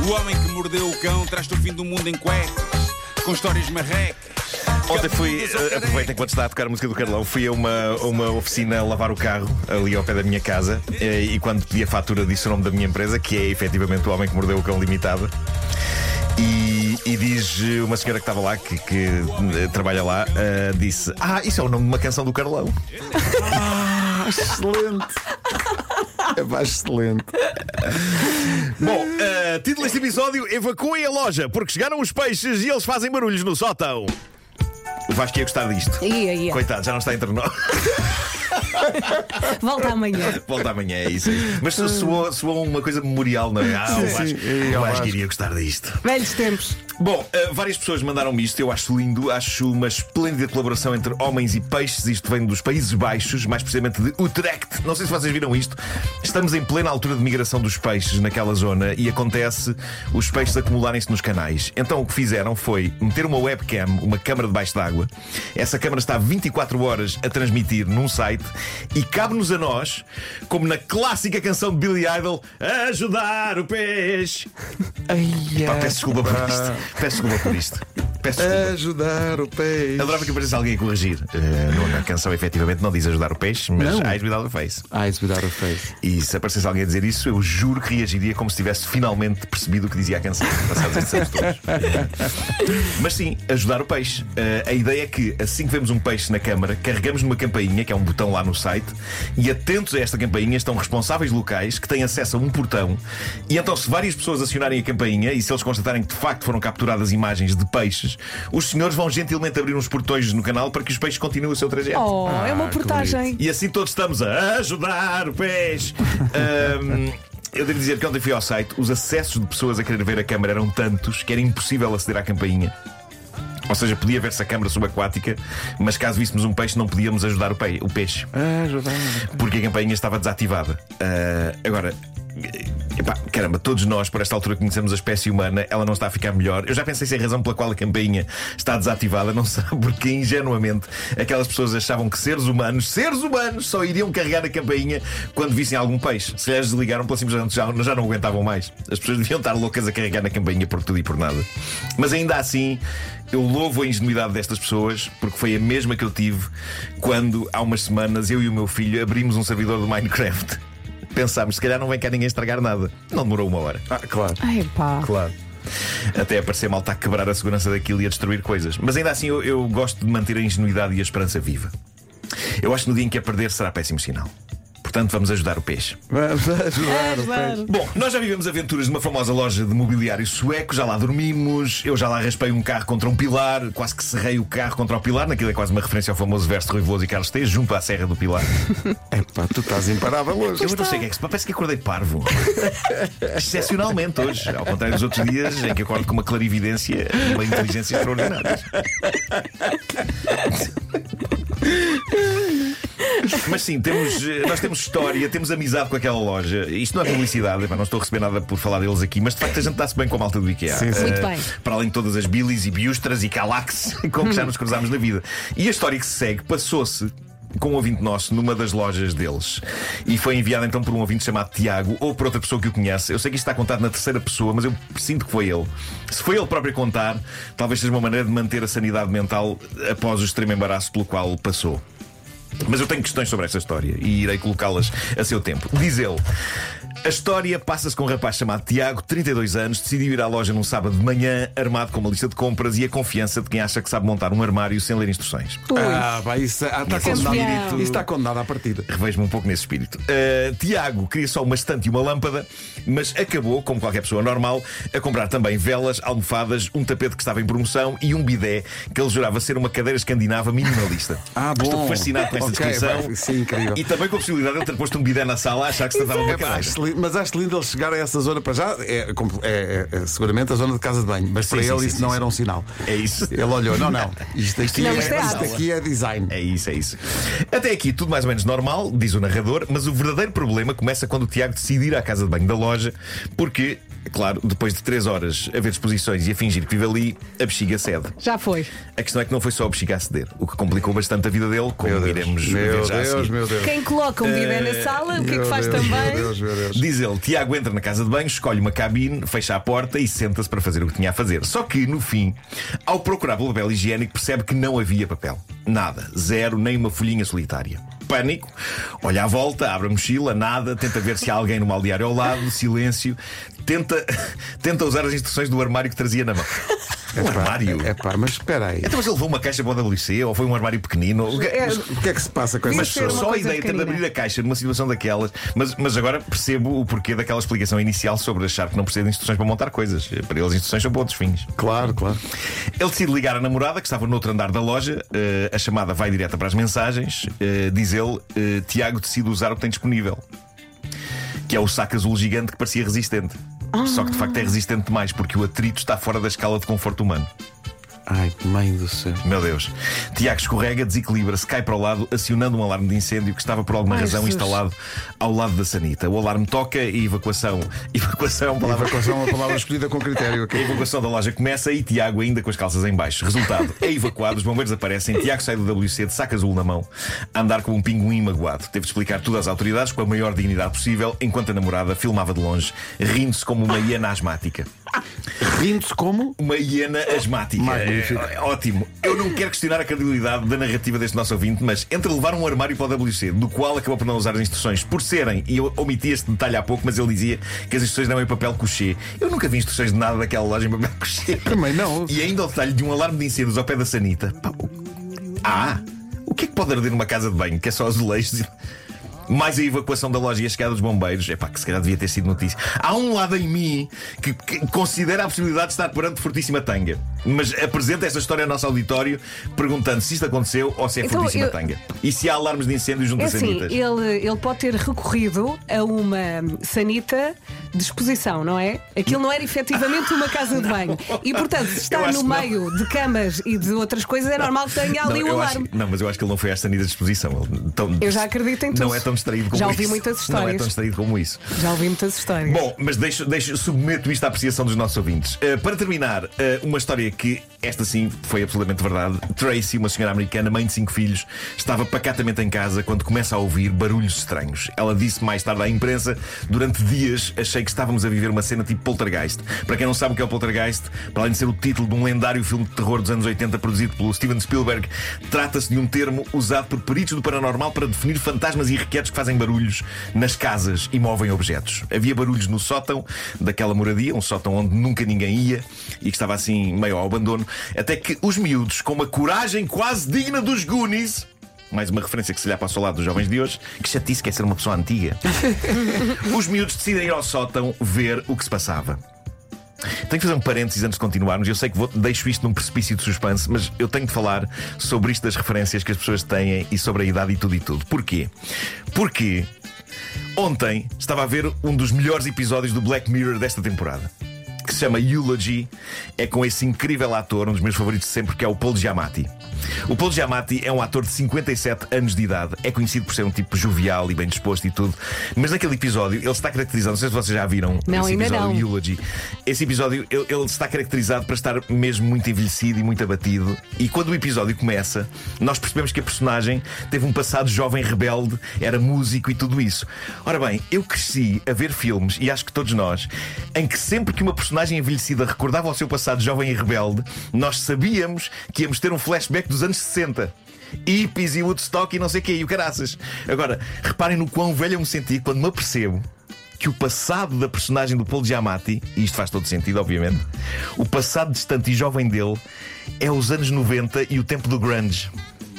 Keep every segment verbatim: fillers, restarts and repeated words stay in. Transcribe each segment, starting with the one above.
O homem que mordeu o cão traz-te o fim do mundo em cuecas, com histórias marrecas. Ontem fui, aproveita enquanto está a tocar a música do Carlão, fui a uma, uma oficina lavar o carro ali ao pé da minha casa e quando pedi a fatura disse o nome da minha empresa, que é efetivamente O Homem que Mordeu o Cão Limitada. E, e diz uma senhora que estava lá, que, que trabalha lá, uh, disse: Ah, isso é o nome de uma canção do Carlão. Ah, excelente. É mais excelente. Bom, uh, título deste episódio: Evacuem a loja, porque chegaram os peixes e eles fazem barulhos no sótão. O Vasco ia gostar disto. Ia, ia. Coitado, já não está entre nós. Volta amanhã. Volta amanhã, é isso. Mas soou, soou uma coisa memorial, não é? Ah, o Vasco, sim, o Vasco iria gostar disto. Velhos tempos. Bom, uh, várias pessoas mandaram-me isto. Eu acho lindo, acho uma esplêndida colaboração entre homens e peixes. Isto vem dos Países Baixos, mais precisamente de Utrecht. Não sei se vocês viram isto. Estamos em plena altura de migração dos peixes naquela zona e acontece os peixes acumularem-se nos canais. Então o que fizeram foi meter uma webcam, uma câmara debaixo d'água. Essa câmara está vinte e quatro horas a transmitir num site e cabe-nos a nós, como na clássica canção de Billy Idol, ajudar o peixe. Ai, Pá, peço desculpa por isto. Peço desculpa por isto. Peço desculpa. Ajudar o peixe. Adorava que aparecesse alguém a corrigir. Uh, na canção, efetivamente, não diz ajudar o peixe, mas Não. eyes without a face. Eyes without a face. E se aparecesse alguém a dizer isso, eu juro que reagiria como se tivesse finalmente percebido o que dizia a canção. Passados estes anos todos. Mas sim, ajudar o peixe. Uh, a ideia é que, assim que vemos um peixe na câmara, carregamos numa campainha, que é um botão lá no site, e atentos a esta campainha estão responsáveis locais que têm acesso a um portão. E então, se várias pessoas acionarem a campainha e se eles constatarem que de facto foram capturadas imagens de peixes, os senhores vão gentilmente abrir uns portões no canal para que os peixes continuem o seu trajeto. Oh, é uma Ah, portagem. E assim todos estamos a ajudar o peixe. Ahm, Eu devo dizer que ontem fui ao site, os acessos de pessoas a querer ver a câmara eram tantos que era impossível aceder à campainha. Ou seja, podia ver-se a câmara subaquática, mas caso víssemos um peixe, não podíamos ajudar o, pe- o peixe. Ajudar. Porque a campainha estava desativada. Ah, agora, epá, caramba, todos nós, por esta altura, conhecemos a espécie humana, ela não está a ficar melhor. Eu já pensei se a razão pela qual a campainha está desativada não será porque, ingenuamente, aquelas pessoas achavam que seres humanos, seres humanos, só iriam carregar a campainha quando vissem algum peixe. Se lhes desligaram, pela simples razão já, já não aguentavam mais. As pessoas deviam estar loucas a carregar na campainha por tudo e por nada. Mas ainda assim, eu louvo a ingenuidade destas pessoas, porque foi a mesma que eu tive quando, há umas semanas, eu e o meu filho abrimos um servidor do Minecraft. Pensámos, se calhar não vem cá ninguém estragar nada. Não demorou uma hora. Ah, claro. Ai pá. Claro. Até aparecer malta a quebrar a segurança daquilo e a destruir coisas. Mas ainda assim eu, eu gosto de manter a ingenuidade e a esperança viva. Eu acho que no dia em que a perder será péssimo sinal. Portanto, vamos ajudar o peixe. Vamos ajudar o Ajudar. peixe. Bom, nós já vivemos aventuras numa famosa loja de mobiliário sueco. Já lá dormimos. Eu já lá raspei um carro contra um pilar. Quase que serrei o carro contra o pilar. Naquilo é quase uma referência ao famoso verso de Rui Veloso e Carlos Tejo, junto à Serra do Pilar. Epá, tu estás imparável hoje. Eu não sei o que é que se passa. Parece que acordei parvo. Excepcionalmente hoje. Ao contrário dos outros dias em que acordo com uma clarividência e uma inteligência extraordinárias. Mas sim, temos, nós temos história, temos amizade com aquela loja. Isto não é publicidade, epá, não estou a receber nada por falar deles aqui, mas de facto a gente dá-se bem com a malta do IKEA. Sim, sim. Muito Uh, bem. Para além de todas as bilis e biustras e calax com que já nos cruzámos na vida. E a história que se segue passou-se com um ouvinte nosso numa das lojas deles. E foi enviado então por um ouvinte chamado Tiago, ou por outra pessoa que o conhece. Eu sei que isto está contado na terceira pessoa, mas eu sinto que foi ele. Se foi ele próprio a contar, talvez seja uma maneira de manter a sanidade mental após o extremo embaraço pelo qual passou. Mas eu tenho questões sobre esta história e irei colocá-las a seu tempo. Diz ele: a história passa-se com um rapaz chamado Tiago, trinta e dois anos, decidiu ir à loja num sábado de manhã, armado com uma lista de compras e a confiança de quem acha que sabe montar um armário sem ler instruções. Ui. Ah, vai, isso ah, está Isso é condenado. espírito. Isso está condenado à partida. Revejo-me um pouco nesse espírito. Uh, Tiago queria só uma estante e uma lâmpada, mas acabou, como qualquer pessoa normal, a comprar também velas, almofadas, um tapete que estava em promoção e um bidé que ele jurava ser uma cadeira escandinava minimalista. Ah, bom. Estou fascinado com esta Ok, descrição. vai, isso é incrível. E também com a possibilidade de ele ter posto um bidé na sala a achar que se tratava de uma Epá, cadeira. acho lindo, mas acho lindo ele chegar a essa zona para já. É, é- é- é seguramente a zona de casa de banho, mas Sim, para sim, ele sim, isso sim, não sim. era um sinal. É isso. Ele olhou, não, não. Isto aqui, Não, é, isto é isto arte. aqui é design. É isso, é isso. Até aqui tudo mais ou menos normal, diz o narrador, mas o verdadeiro problema começa quando o Tiago decide ir à casa de banho da loja, porque claro, depois de três horas a ver exposições e a fingir que vive ali, a bexiga cede. Já foi. A questão é que não foi só a bexiga a ceder, o que complicou bastante a vida dele, como Meu Deus. iremos Meu ver já Deus, assim. meu Deus. Quem coloca um bidé na sala, o que é que faz Meu Deus, também? Meu Deus, meu Deus. Diz ele, Tiago entra na casa de banho, escolhe uma cabine, fecha a porta e senta-se para fazer o que tinha a fazer. Só que, no fim, ao procurar pelo papel higiênico, percebe que não havia papel. Nada, zero, nem uma folhinha solitária. Pânico, olha à volta, abre a mochila, nada, tenta ver se há alguém no balneário ao lado, silêncio, tenta, tenta usar as instruções do armário que trazia na mão. Um armário? É pá, mas espera aí. Então, mas ele levou uma caixa para o W C ou foi um armário pequenino? O que- É, Mas o que é que se passa com Devia essa Mas ser pessoa? uma só a coisa ideia de pequenina. abrir a caixa numa situação daquelas. Mas, mas agora percebo o porquê daquela explicação inicial sobre achar que não precisa de instruções para montar coisas. Para eles, instruções são para outros fins. Claro, claro. Ele decide ligar a namorada, que estava no outro andar da loja. Eh, a chamada vai direta para as mensagens. Eh, diz ele: eh, Tiago decide usar o que tem disponível, que é o saco azul gigante que parecia resistente. Só que de facto é resistente demais, porque o atrito está fora da escala de conforto humano. Ai, mãe do céu. Meu Deus. Tiago escorrega, desequilibra-se, cai para o lado, acionando um alarme de incêndio que estava por alguma Ai, razão Jesus. instalado ao lado da sanita. O alarme toca e evacuação. Evacuação é uma palavra. Evacuação é uma palavra escolhida com critério A aqui. evacuação da loja começa e Tiago ainda com as calças em baixo. Resultado, é evacuado, os bombeiros aparecem, Tiago sai do W C de saco azul na mão, a andar como um pinguim magoado. Teve de explicar tudo às autoridades com a maior dignidade possível, enquanto a namorada filmava de longe, rindo-se como uma hiena asmática. Rindo-se como? Uma hiena asmática. Magnífico. É, é, ótimo. Eu não quero questionar a credibilidade da narrativa deste nosso ouvinte, mas entre levar um armário para o W C, do qual acabou por não usar as instruções, por serem, e eu omiti este detalhe há pouco, mas ele dizia que as instruções não é em papel couché. Eu nunca vi instruções de nada daquela loja em papel couché. Também não. E ainda o detalhe de um alarme de incêndios ao pé da sanita. Pá, o- Ah! O que é que pode arder numa casa de banho? Que é só azulejos e... Mais a evacuação da loja e a chegada dos bombeiros. É pá, que se calhar devia ter sido notícia. Há um lado em mim que, que considera a possibilidade de estar perante fortíssima tanga, mas apresenta esta história ao nosso auditório perguntando se isto aconteceu ou se é Então, fortíssima eu- tanga. E se há alarmes de incêndio junto É às assim, sanitas. ele, ele pode ter recorrido a uma sanita de exposição, não é? Aquilo não era efetivamente uma casa de banho. E portanto, se Eu está acho no que não. meio de camas e de outras coisas, é normal que tenha ali Não, o eu acho- alarme. não, mas eu acho que ele não foi às sanitas de exposição. Ele, tão- Eu já acredito em tudo. Não é tão distraído como Já isso. ouvi muitas Não é histórias. tão distraído como isso. Já ouvi muitas histórias. Bom, mas deixo, deixo, submeto isto à apreciação dos nossos ouvintes. Uh, para terminar, uh, uma história que, esta sim, foi absolutamente verdade. Tracy, uma senhora americana, mãe de cinco filhos, estava pacatamente em casa quando começa a ouvir barulhos estranhos. Ela disse mais tarde à imprensa: durante dias achei que estávamos a viver uma cena tipo Poltergeist. Para quem não sabe o que é o Poltergeist, para além de ser o título de um lendário filme de terror dos anos oitenta produzido pelo Steven Spielberg, trata-se de um termo usado por peritos do paranormal para definir fantasmas irrequietos que fazem barulhos nas casas e movem objetos. Havia barulhos no sótão daquela moradia, um sótão onde nunca ninguém ia e que estava assim meio ao abandono, até que os miúdos, com uma coragem quase digna dos Goonies, mais uma referência que se lhe passa ao lado dos jovens de hoje, que chatice que é ser uma pessoa antiga, os miúdos decidem ir ao sótão ver o que se passava. Tenho que fazer um parênteses antes de continuarmos. Eu sei que vou, deixo isto num precipício de suspense, mas eu tenho de falar sobre isto das referências que as pessoas têm e sobre a idade e tudo e tudo. Porquê? Porque ontem estava a ver um dos melhores episódios do Black Mirror desta temporada, que se chama Eulogy. É com esse incrível ator, um dos meus favoritos de sempre, que é o Paul Giamatti. O Paul Giamatti é um ator de cinquenta e sete anos de idade. É conhecido por ser um tipo jovial e bem disposto e tudo. Mas naquele episódio ele está caracterizado, não sei se vocês já viram Não, esse ainda episódio não. Eulogy. Esse episódio ele, ele está caracterizado para estar mesmo muito envelhecido e muito abatido. E quando o episódio começa, nós percebemos que a personagem teve um passado jovem rebelde, era músico e tudo isso. Ora bem, eu cresci a ver filmes, e acho que todos nós, em que sempre que uma personagem envelhecida recordava o seu passado jovem e rebelde, nós sabíamos que íamos ter um flashback dos anos sessenta. Hippies e Woodstock e não sei o que, e o caraças. Agora, reparem no quão velho eu me senti quando me apercebo que o passado da personagem do Paul Giamatti, e isto faz todo sentido, obviamente, o passado distante e jovem dele é os anos noventa e o tempo do grunge.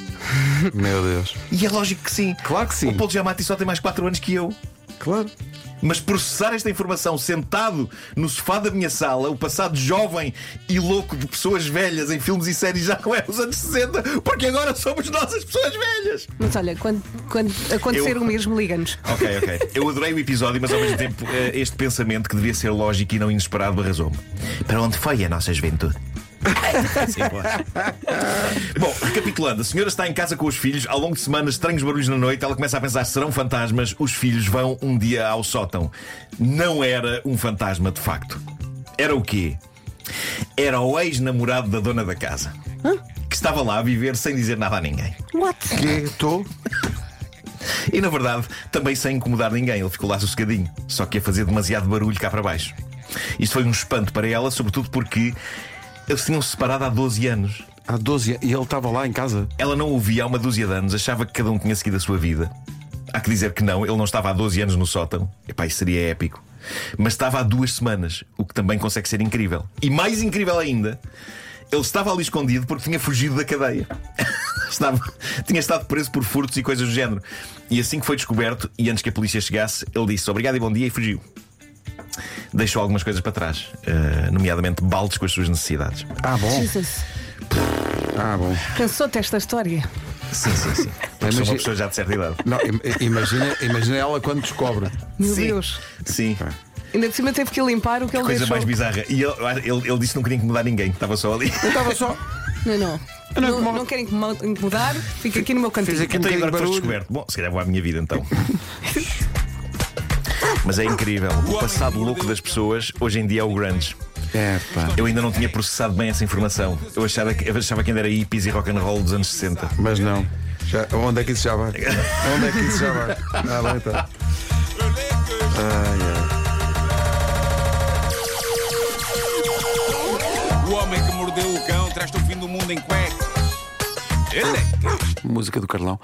Meu Deus. E é lógico que sim. Claro que sim. O Paul Giamatti só tem mais quatro anos que eu. Claro. Mas processar esta informação sentado no sofá da minha sala, o passado jovem e louco de pessoas velhas em filmes e séries já não é os anos sessenta, porque agora somos nós as pessoas velhas. Mas olha, quando, quando acontecer Eu- o mesmo, liga-nos. Ok, ok. Eu adorei o episódio, mas ao mesmo tempo eh, este pensamento que devia ser lógico e não inesperado arrasou-me. Para onde foi a nossa juventude? Sim, claro. Bom, recapitulando, a senhora está em casa com os filhos. Ao longo de semanas, estranhos barulhos na noite. Ela começa a pensar: serão fantasmas? Os filhos vão um dia ao sótão. Não era um fantasma de facto. Era o quê? Era o ex-namorado da dona da casa. Hã? Que estava lá a viver sem dizer nada a ninguém. What? Que estou? E na verdade, também sem incomodar ninguém. Ele ficou lá sossegadinho, só que a fazer demasiado barulho cá para baixo. Isto foi um espanto para ela, sobretudo porque eles tinham-se separado há doze anos. Há doze anos. E ele estava lá em casa. Ela não o via há uma dúzia de anos, achava que cada um tinha seguido a sua vida. Há que dizer que não, ele não estava há doze anos no sótão. Epá, isso seria épico. Mas estava há duas semanas, o que também consegue ser incrível. E mais incrível ainda, ele estava ali escondido porque tinha fugido da cadeia. Estava, tinha estado preso por furtos e coisas do género. E assim que foi descoberto, e antes que a polícia chegasse, ele disse obrigado e bom dia e fugiu. Deixou algumas coisas para trás, uh, nomeadamente baldes com as suas necessidades. Ah, bom. Jesus. Ah, bom. Cansou-te esta história? Sim, sim, sim. Porque sou uma pessoa já de certa idade. Não, im- imagina, imagina ela quando descobre. Meu Sim. Deus. Sim. Ainda de cima teve que limpar o que ele Coisa deixou. mais bizarra. E ele, ele, ele disse que não queria incomodar ninguém, estava só ali. Eu estava só. Não, não. Eu não Não, incomodo. não querem incomo- incomodar, fica aqui no meu cantinho. Fiz aqui um Então e bocadinho agora de que foste barulho. descoberto. Bom, se calhar vou à minha vida então. Mas é incrível. O passado louco das pessoas hoje em dia é o grunge. É, pá. Eu ainda não tinha processado bem essa informação. Eu achava que, eu achava que ainda era hippies e rock and roll dos anos sessenta. Mas não. Já, onde é que isso já vai? Onde é que isso já vai? Ah, bem, então. Ai, ai. O homem que mordeu o cão traz-te o fim do mundo em cueca. Ele é que Música do Carlão.